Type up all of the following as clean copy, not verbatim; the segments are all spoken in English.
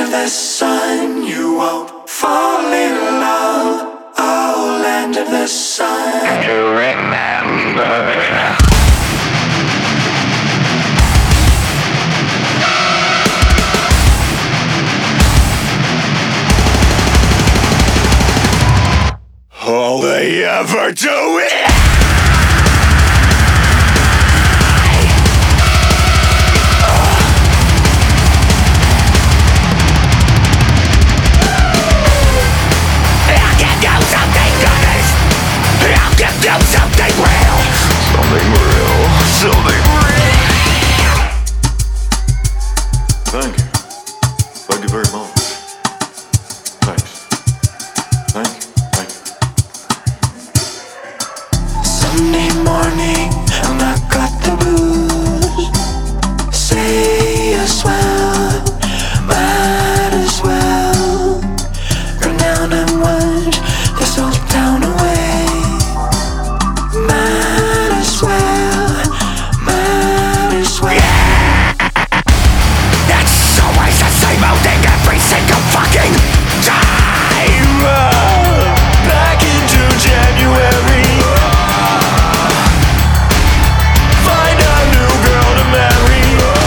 of the sun, you won't fall in love. Oh, land of the sun. To remember. All they ever do is Something real. Thank you. Thank you very much. Thanks. Thank you. Thank you. Sunday morning, and I got the blues. Say as well, might as well run down and watch this old town away. Might as well, might as well. It's always the same old thing every single fucking time. Back into January. Find a new girl to marry.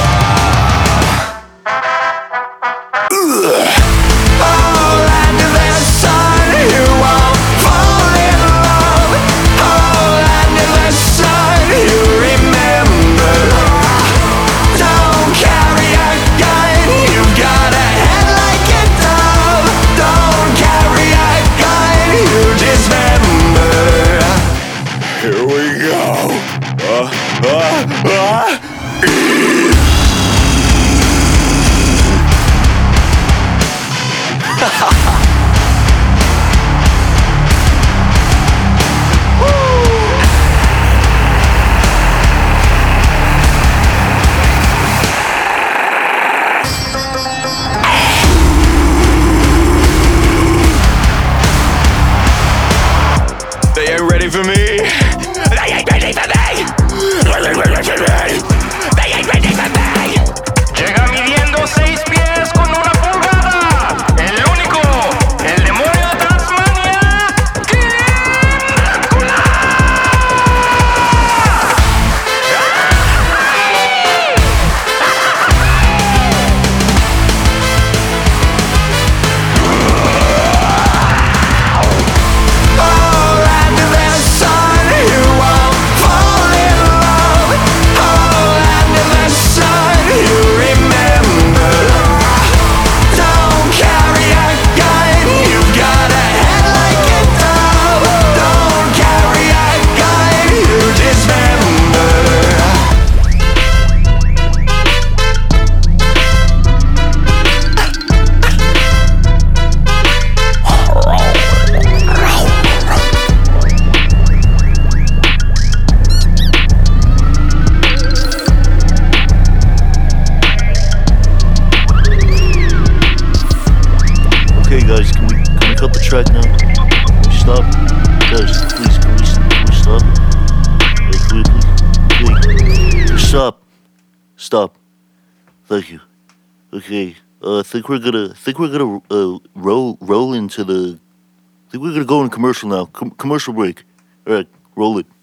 Oh, land of the sun, you won't fall in love. Oh, land of the sun, you remember. Don't carry a gun, you've got a head like a dove. Don't carry a gun, you dismember. Here we go. They ain't ready for me. They ain't ready for me. They ain't ready for me. Llega midiendo 6 pies con 1 pulgada. El único, el demonio de Tasmania, King Drácula. Oh, land of the sun, you won't fall in love. Oh, land of the sun, you remember. Don't carry a gun, you've got a head like a dove. Don't carry a gun, you dismember. Okay, guys, can we cut the track now? Can we stop? Guys, please, can we stop? Hey, can we please? Stop. Stop. Thank you. Okay, I think we're gonna roll into the. I think we're gonna go in commercial now. Commercial break. All right, roll it.